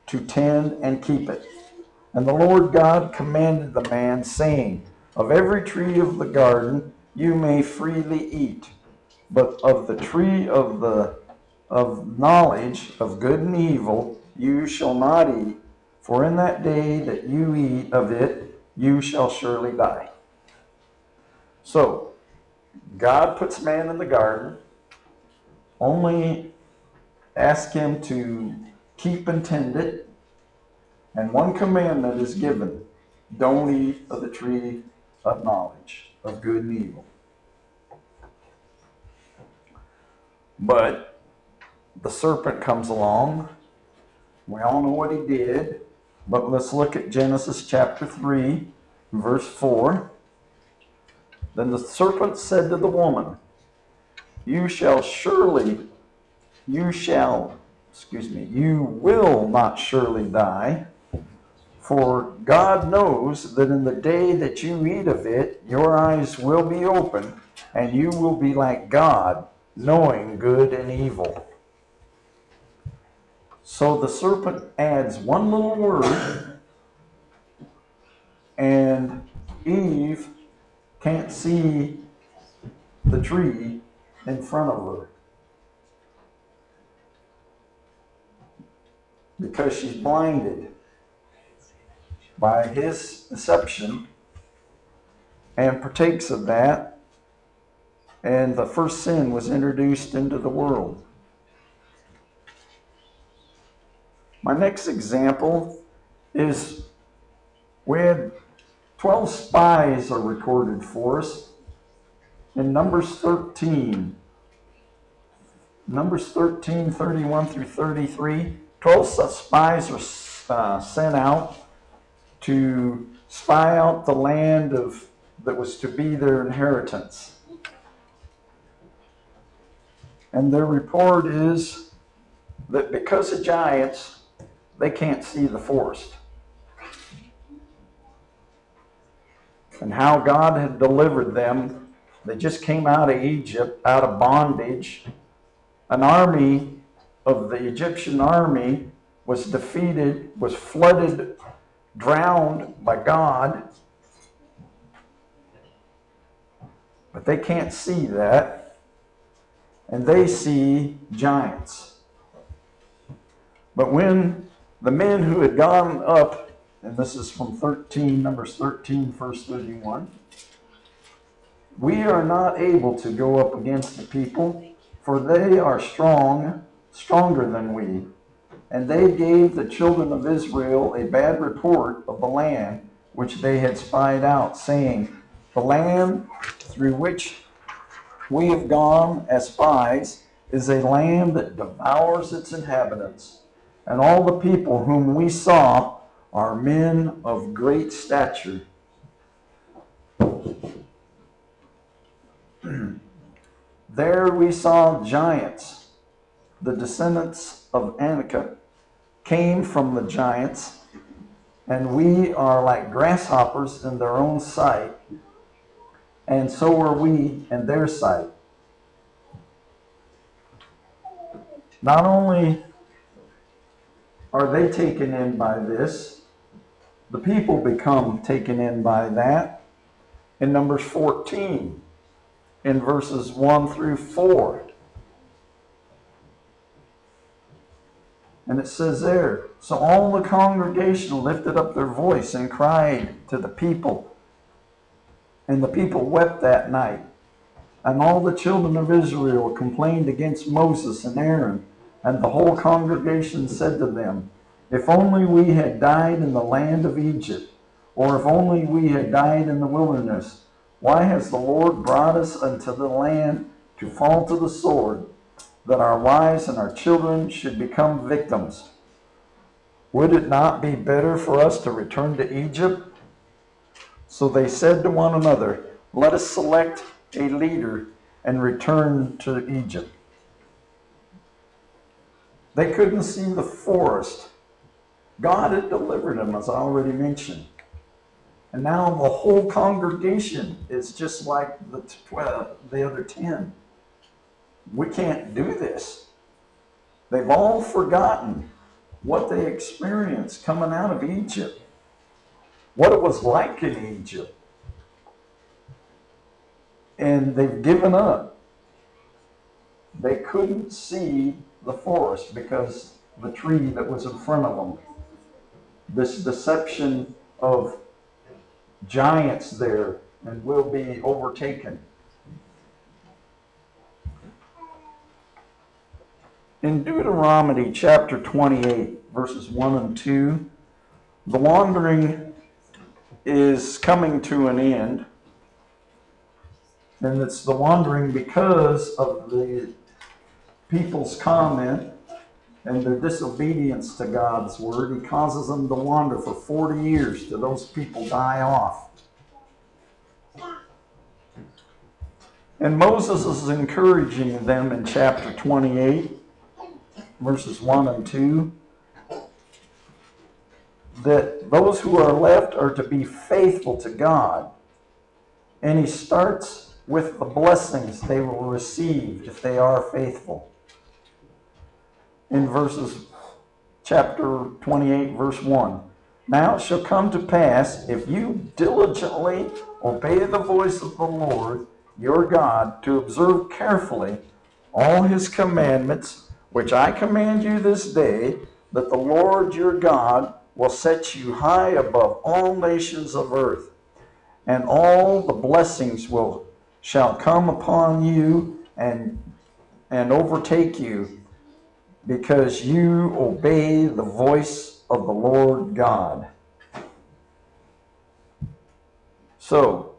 to tend and keep it. And the Lord God commanded the man, saying, Of every tree of the garden you may freely eat, but of the tree of knowledge of good and evil you shall not eat, for in that day that you eat of it you shall surely die. So, God puts man in the garden, only ask him to keep and tend it, and one commandment is given: don't eat of the tree of knowledge of good and evil. But the serpent comes along. We all know what he did, but let's look at Genesis chapter 3, verse 4. Then the serpent said to the woman, you will not surely die, for God knows that in the day that you eat of it, your eyes will be opened, and you will be like God, knowing good and evil. So the serpent adds one little word, and Eve can't see the tree in front of her because she's blinded by his deception and partakes of that, and the first sin was introduced into the world. My next example is we had 12 spies are recorded for us in Numbers 13. Numbers 13, 31 through 33. 12 spies were sent out to spy out the land that was to be their inheritance. And their report is that because of giants, they can't see the forest. And how God had delivered them. They just came out of Egypt, out of bondage. An army of the Egyptian army was defeated, was flooded, drowned by God. But they can't see that. And they see giants. But when the men who had gone up, and this is from Numbers 13, verse 31, we are not able to go up against the people, for they are stronger than we. And they gave the children of Israel a bad report of the land which they had spied out, saying, the land through which we have gone as spies is a land that devours its inhabitants, and all the people whom we saw are men of great stature. There we saw giants. The descendants of Anak came from the giants, and we are like grasshoppers in their own sight, and so are we in their sight. Not only are they taken in by this, the people become taken in by that. In Numbers 14, in verses 1 through 4. And it says there, so all the congregation lifted up their voice and cried to the people. And the people wept that night. And all the children of Israel complained against Moses and Aaron. And the whole congregation said to them, if only we had died in the land of Egypt, or if only we had died in the wilderness. Why has the Lord brought us unto the land to fall to the sword, that our wives and our children should become victims? Would it not be better for us to return to Egypt? So they said to one another, let us select a leader and return to Egypt. They couldn't see the forest. God had delivered them, as I already mentioned. And now the whole congregation is just like the other 10. We can't do this. They've all forgotten what they experienced coming out of Egypt, what it was like in Egypt. And they've given up. They couldn't see the forest because the tree that was in front of them. This deception of giants there and will be overtaken. In Deuteronomy chapter 28, verses 1 and 2, the wandering is coming to an end. And it's the wandering because of the people's comment and their disobedience to God's word. He causes them to wander for 40 years till those people die off. And Moses is encouraging them in chapter 28, verses 1 and 2, that those who are left are to be faithful to God. And he starts with the blessings they will receive if they are faithful. In chapter 28, verse 1, now it shall come to pass, if you diligently obey the voice of the Lord your God, to observe carefully all his commandments, which I command you this day, that the Lord your God will set you high above all nations of earth, and all the blessings shall come upon you and overtake you, because you obey the voice of the Lord God. So,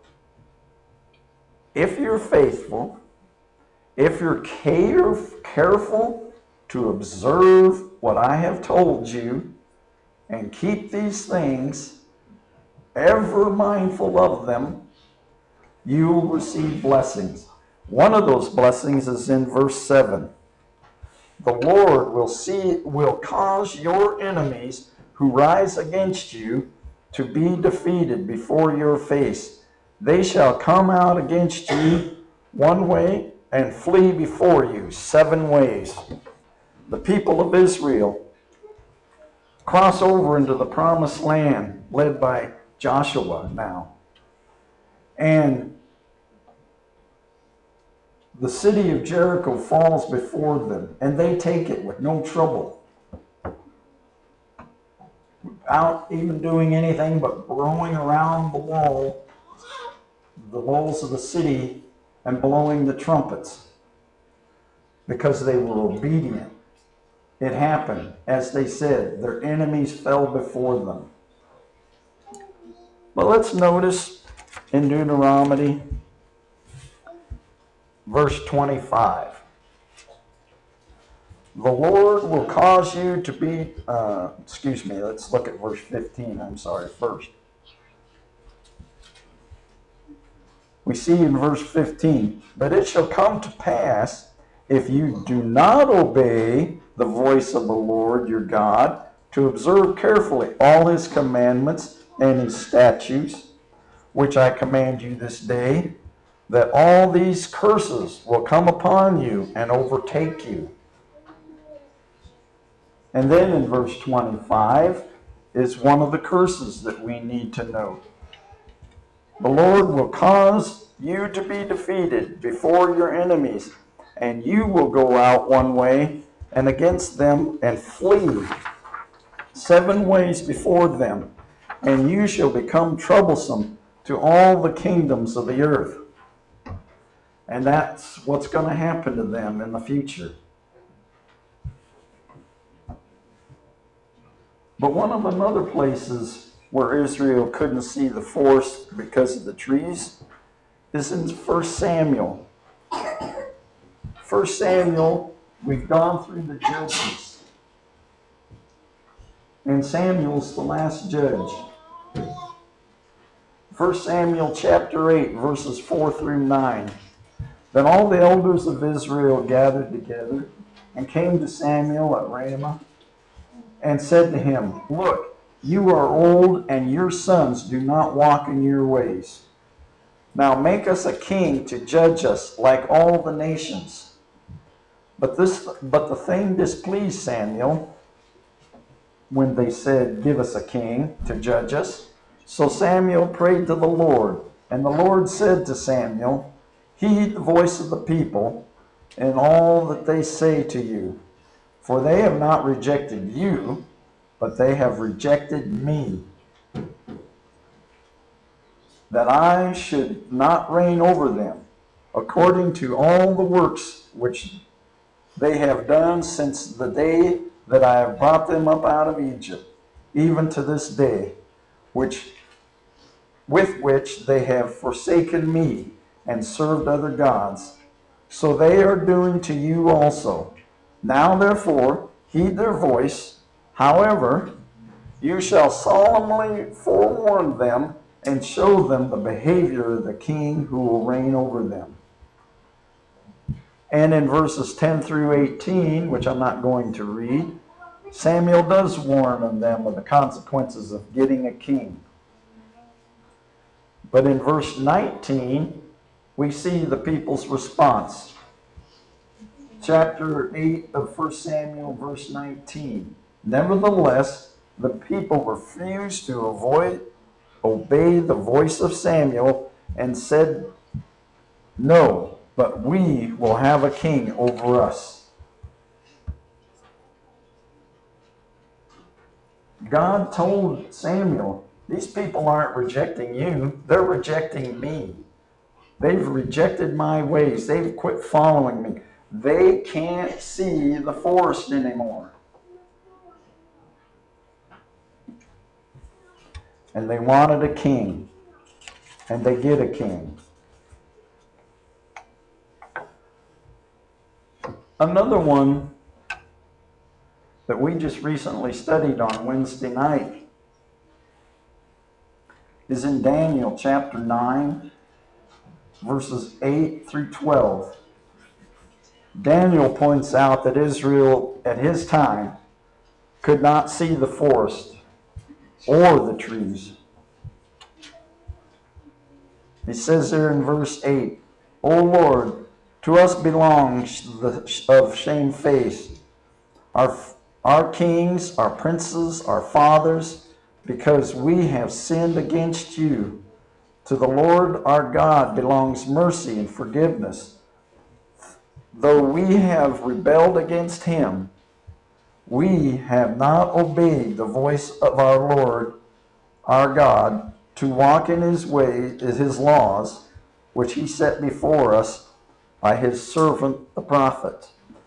if you're faithful, if you're careful to observe what I have told you and keep these things, ever mindful of them, you will receive blessings. One of those blessings is in verse 7. The Lord will cause your enemies who rise against you to be defeated before your face. They shall come out against you one way and flee before you 7 ways. The people of Israel cross over into the promised land led by Joshua now. And the city of Jericho falls before them, and they take it with no trouble, without even doing anything but blowing around the walls of the city and blowing the trumpets, because they were obedient. It happened, as they said, their enemies fell before them. But let's notice in Deuteronomy verse 25. The Lord will cause you to be, let's look at verse 15, first. We see in verse 15, but it shall come to pass, if you do not obey the voice of the Lord your God, to observe carefully all his commandments and his statutes, which I command you this day, that all these curses will come upon you and overtake you. And then in verse 25 is one of the curses that we need to note. The Lord will cause you to be defeated before your enemies, and you will go out one way and against them and flee 7 ways before them, and you shall become troublesome to all the kingdoms of the earth. And that's what's going to happen to them in the future. But one of another places where Israel couldn't see the forest because of the trees is in 1 Samuel. 1 Samuel, we've gone through the judges. And Samuel's the last judge. 1 Samuel chapter 8, verses 4 through 9. Then all the elders of Israel gathered together and came to Samuel at Ramah and said to him, look, you are old and your sons do not walk in your ways. Now make us a king to judge us like all the nations. But the thing displeased Samuel, when they said, "Give us a king to judge us." So Samuel prayed to the Lord, and the Lord said to Samuel, "Heed the voice of the people in all that they say to you, for they have not rejected you, but they have rejected me, that I should not reign over them, according to all the works which they have done since the day that I have brought them up out of Egypt, even to this day, with which they have forsaken me and served other gods. So they are doing to you also. Now therefore, heed their voice. However, you shall solemnly forewarn them and show them the behavior of the king who will reign over them." And in verses 10 through 18, which I'm not going to read, Samuel does warn them of the consequences of getting a king. But in verse 19, we see the people's response. Chapter 8 of 1 Samuel, verse 19. "Nevertheless, the people refused to obey the voice of Samuel and said, 'No, but we will have a king over us.'" God told Samuel, "These people aren't rejecting you, they're rejecting me. They've rejected my ways. They've quit following me. They can't see the forest anymore." And they wanted a king. And they get a king. Another one that we just recently studied on Wednesday night is in Daniel chapter 9, verses 8 through 12. Daniel points out that Israel at his time could not see the forest or the trees. He says there in verse 8, "O Lord, to us belongs the of shamefaced, our kings, our princes, our fathers, because we have sinned against you. To the Lord our God belongs mercy and forgiveness. Though we have rebelled against him, we have not obeyed the voice of our Lord our God to walk in his ways, his laws, which he set before us by his servant the prophet.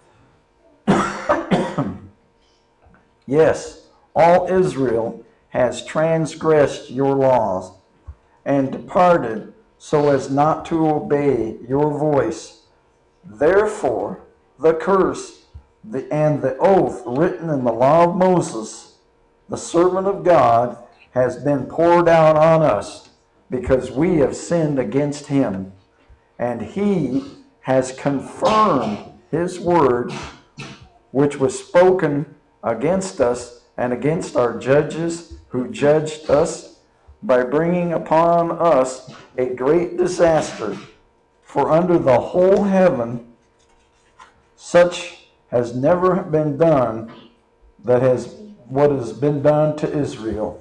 Yes, all Israel has transgressed your laws and departed so as not to obey your voice. Therefore, the curse and the oath written in the law of Moses, the servant of God, has been poured out on us, because we have sinned against him. And he has confirmed his word, which was spoken against us and against our judges who judged us, by bringing upon us a great disaster. For under the whole heaven such has never been done that has what has been done to Israel."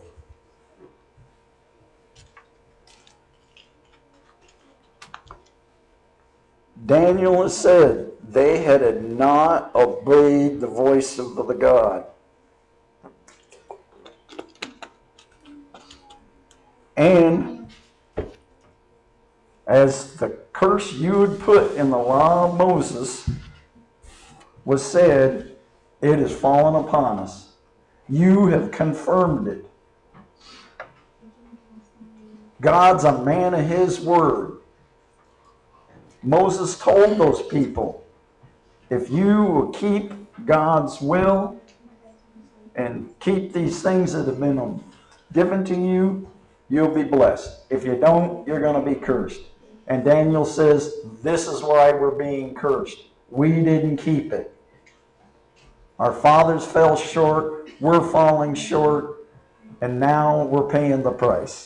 Daniel has said they had not obeyed the voice of the God. And as the curse you had put in the law of Moses was said, it has fallen upon us. You have confirmed it. God's a man of his word. Moses told those people, if you will keep God's will and keep these things that have been given to you, you'll be blessed. If you don't, you're going to be cursed. And Daniel says, this is why we're being cursed. We didn't keep it. Our fathers fell short, we're falling short, and now we're paying the price.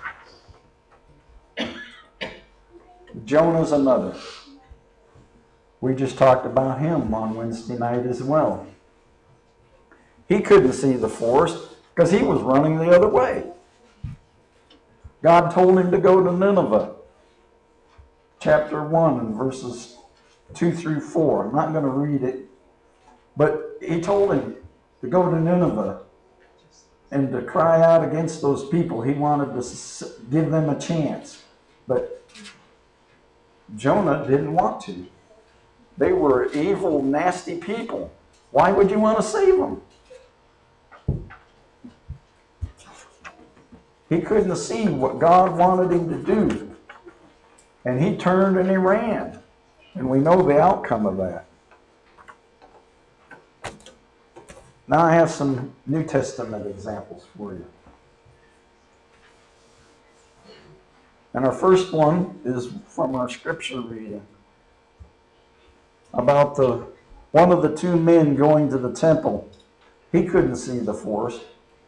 Jonah's another. We just talked about him on Wednesday night as well. He couldn't see the forest because he was running the other way. God told him to go to Nineveh, chapter 1 and verses 2 through 4. I'm not going to read it, but he told him to go to Nineveh and to cry out against those people. He wanted to give them a chance, but Jonah didn't want to. They were evil, nasty people. Why would you want to save them? He couldn't see what God wanted him to do. And he turned and he ran. And we know the outcome of that. Now I have some New Testament examples for you. And our first one is from our scripture reading about one of the two men going to the temple. He couldn't see the forest.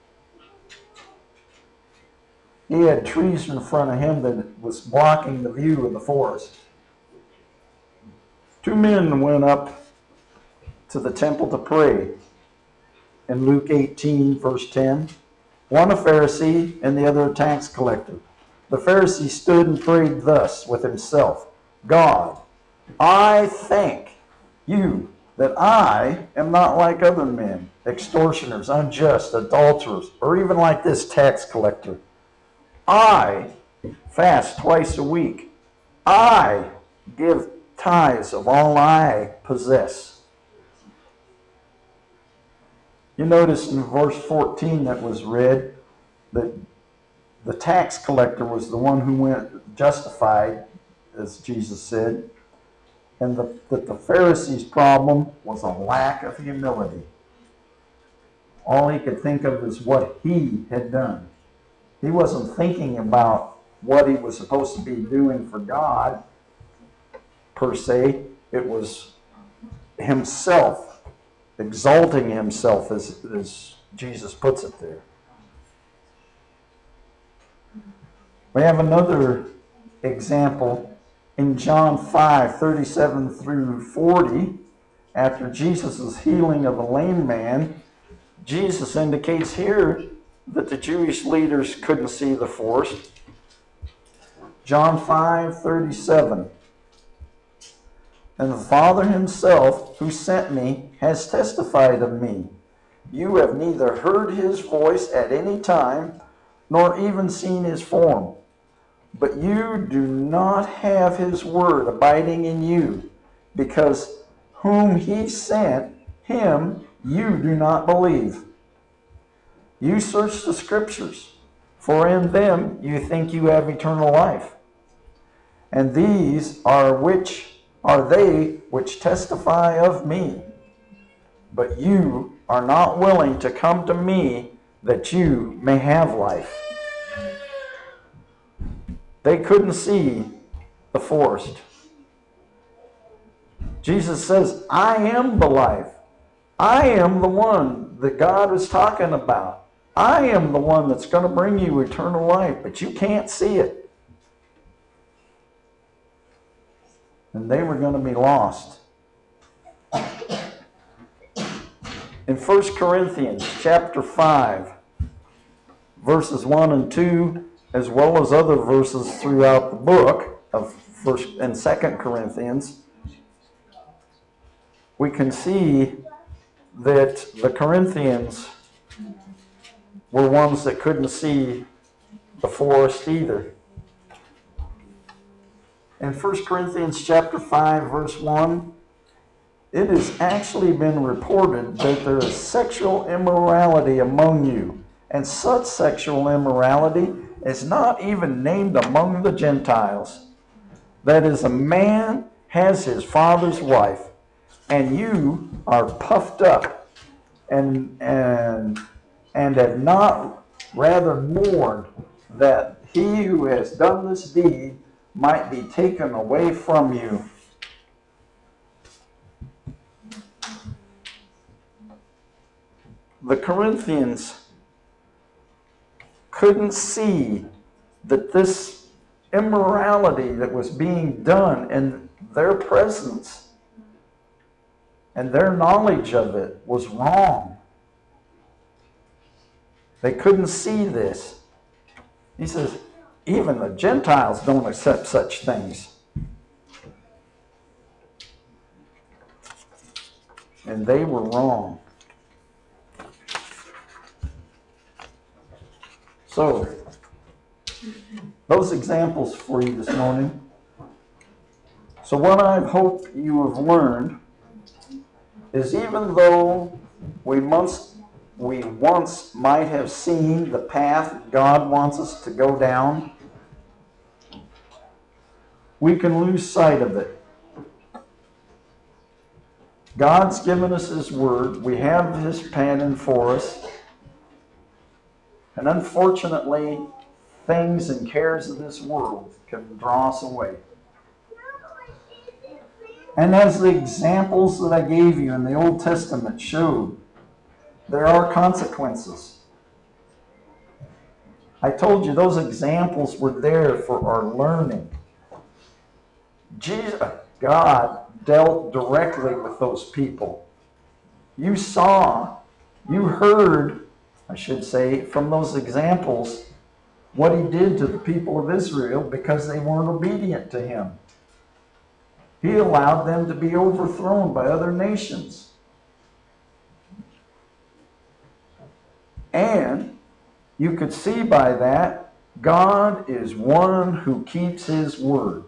He had trees in front of him that was blocking the view of the forest. Two men went up to the temple to pray. In Luke 18, verse 10, one a Pharisee and the other a tax collector. The Pharisee stood and prayed thus with himself, God, I thank you that I am not like other men, extortioners, unjust, adulterers, or even like this tax collector. I fast twice a week. I give tithes of all I possess. You notice in verse 14 that was read that the tax collector was the one who went justified, as Jesus said, and that the Pharisee's problem was a lack of humility. All he could think of is what he had done. He wasn't thinking about what he was supposed to be doing for God, per se. It was himself, exalting himself, as Jesus puts it there. We have another example in John 5:37 through 40. After Jesus' healing of the lame man, Jesus indicates here that the Jewish leaders couldn't see the forest. John 5:37. And the Father himself who sent me has testified of me. You have neither heard his voice at any time, nor even seen his form. But you do not have his word abiding in you, because whom he sent, him you do not believe. You search the scriptures, for in them you think you have eternal life. And these are they which testify of me. But you are not willing to come to me that you may have life. They couldn't see the forest. Jesus says, I am the life. I am the one that God is talking about. I am the one that's going to bring you eternal life, but you can't see it. And they were going to be lost. In 1 Corinthians chapter 5, verses 1 and 2, as well as other verses throughout the book of 1st and 2nd Corinthians, we can see that the Corinthians were ones that couldn't see the forest either. In 1 Corinthians chapter 5, verse 1, it has actually been reported that there is sexual immorality among you, and such sexual immorality is not even named among the Gentiles. That is, a man has his father's wife, and you are puffed up and have not rather mourned that he who has done this deed might be taken away from you. The Corinthians couldn't see that this immorality that was being done in their presence and their knowledge of it was wrong. They couldn't see this. He says, even the Gentiles don't accept such things. And they were wrong. So, those examples for you this morning. So what I hope you have learned is, even though we once might have seen the path God wants us to go down, we can lose sight of it. God's given us His Word. We have His pattern for us. And unfortunately, things and cares of this world can draw us away. And as the examples that I gave you in the Old Testament showed, there are consequences. I told you those examples were there for our learning. God dealt directly with those people. You saw, you heard, I should say, from those examples, what He did to the people of Israel because they weren't obedient to Him. He allowed them to be overthrown by other nations. And you could see by that, God is one who keeps His word.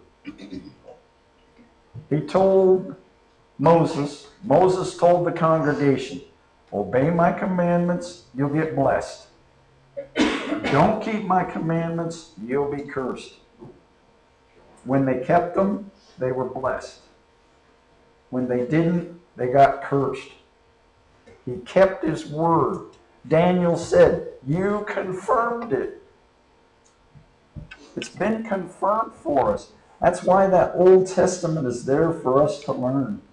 He told Moses told the congregation, obey my commandments, you'll get blessed. Don't keep my commandments, you'll be cursed. When they kept them, they were blessed. When they didn't, they got cursed. He kept His word. Daniel said, you confirmed it. It's been confirmed for us. That's why that Old Testament is there for us to learn.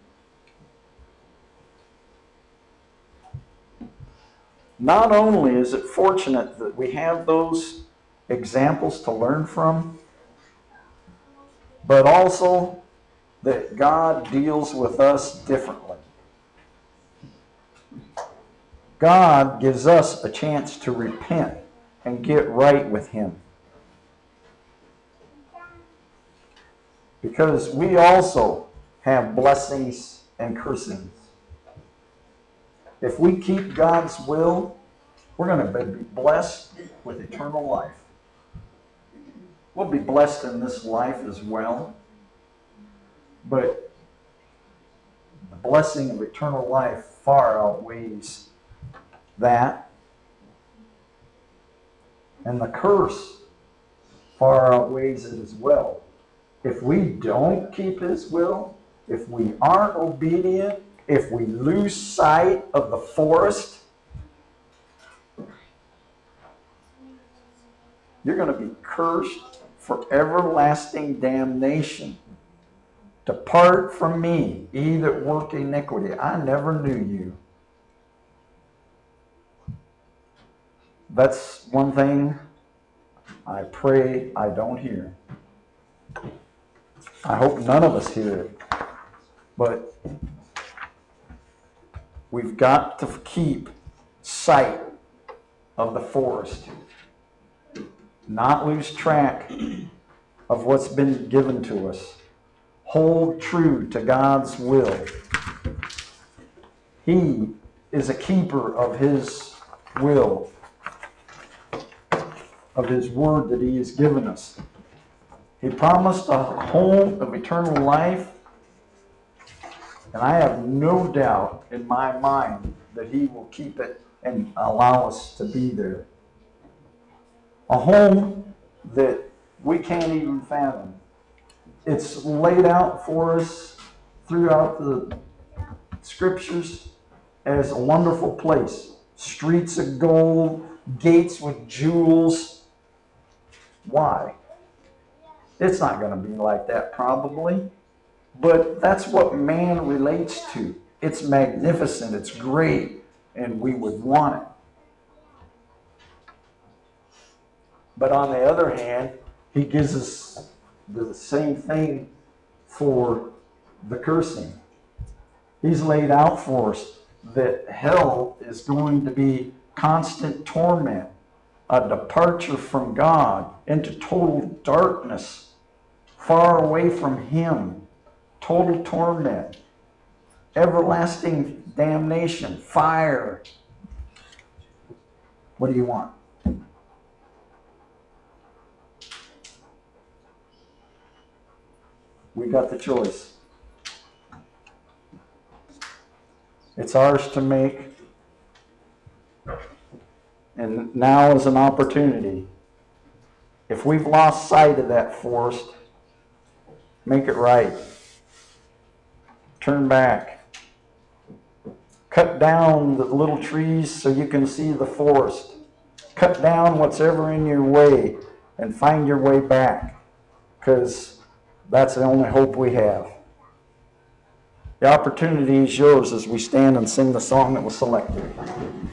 Not only is it fortunate that we have those examples to learn from, but also that God deals with us differently. God gives us a chance to repent and get right with Him. Because we also have blessings and cursings. If we keep God's will, we're going to be blessed with eternal life. We'll be blessed in this life as well. But the blessing of eternal life far outweighs that. And the curse far outweighs it as well. If we don't keep His will, if we aren't obedient, if we lose sight of the forest, you're going to be cursed for everlasting damnation. Depart from me, ye that work iniquity. I never knew you. That's one thing I pray I don't hear. I hope none of us hear it. But we've got to keep sight of the forest. Not lose track of what's been given to us. Hold true to God's will. He is a keeper of His will, of His word that He has given us. He promised a home of eternal life, and I have no doubt in my mind that He will keep it and allow us to be there. A home that we can't even fathom. It's laid out for us throughout the Scriptures as a wonderful place. Streets of gold, gates with jewels. Why? It's not going to be like that probably, but that's what man relates to. It's magnificent, it's great, and we would want it. But on the other hand, He gives us the same thing for the cursing. He's laid out for us that hell is going to be constant torment, a departure from God into total darkness, far away from Him, total torment, everlasting damnation, fire. What do you want? We got the choice. It's ours to make. And now is an opportunity. If we've lost sight of that forest, make it right. Turn back. Cut down the little trees so you can see the forest. Cut down what's ever in your way and find your way back, because that's the only hope we have. The opportunity is yours as we stand and sing the song that was selected.